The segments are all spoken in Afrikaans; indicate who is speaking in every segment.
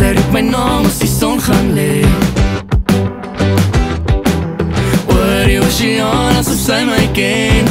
Speaker 1: sy roep my naam as die son gaan lê. Oor die oceaan asof sy my ken.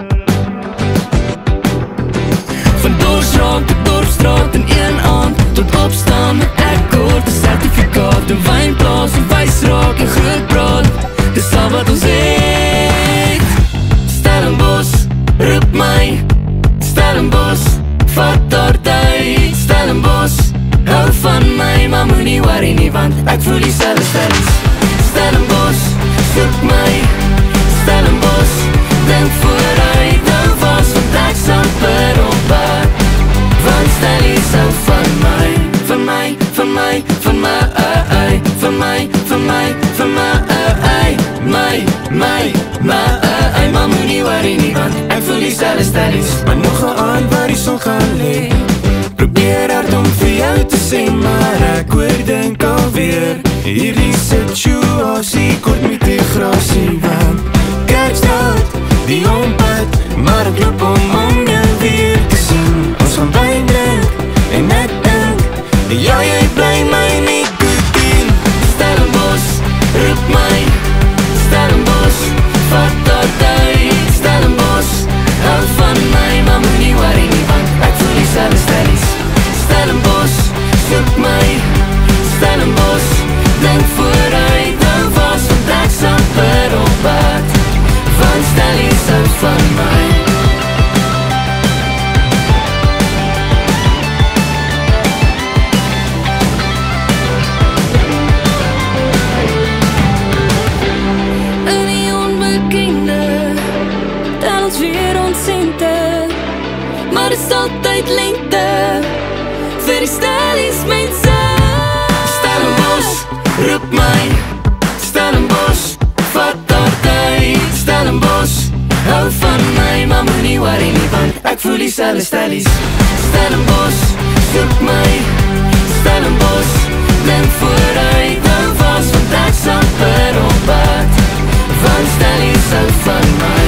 Speaker 1: Van Dorpsstraat tot Dorpsstraat in een aand, tot opstaan met ek kort 'n sertifikaat, 'n wynplaas en wysraak en groot praat. Dis al wat ons het. Stellenbosch, roep my. Stellenbosch, vat daar tyd. Stellenbosch, hou van my, maar moenie worry nie, want ek voel dieselfde stellings. Stellenbosch, soek my. Stellenbosch, dink vooruit, hou vas, want ek sal per op pad. Want stellies hou van my, van my, van my, van my, van my, van my, van my, my, maar moenie worry nie, want ek voel dieselfde stellies. Maar nog 'n aand waar die son gaan lê, probeer hard om vir jou te sê, maar ek oordink alweer hierdie situasie kort met die grasie, want Kerkstraat, die ompad, maar ek loop om jou weer te sien. Ons gaan wyn drink en ek dink, ja, jy bly my nie goed doen. Stellenbosch, roep my. Stellenbosch, vat daar tyd. Stellenbosch, hou van my, maar moenie worry nie, want ek voel dieselfde stellies. Stellenbosch, soek my. Stellenbosch, dink vooruit, hou vas, want ek sal per op pad. Want stellies hou van my. In die onbekende tel ons weer ons sente, maar dit is altyd lente vir die stellies mense. Stellenbosch, roep my. Stellenbosch, vat daar tyd. Stellenbosch, hou van my, maar moenie worry nie, want ek voel dieselfde stellies. Stellenbosch, soek my. Stellenbosch, dink vooruit, hou vas, want ek sal per op pad. Want stellies hou van my.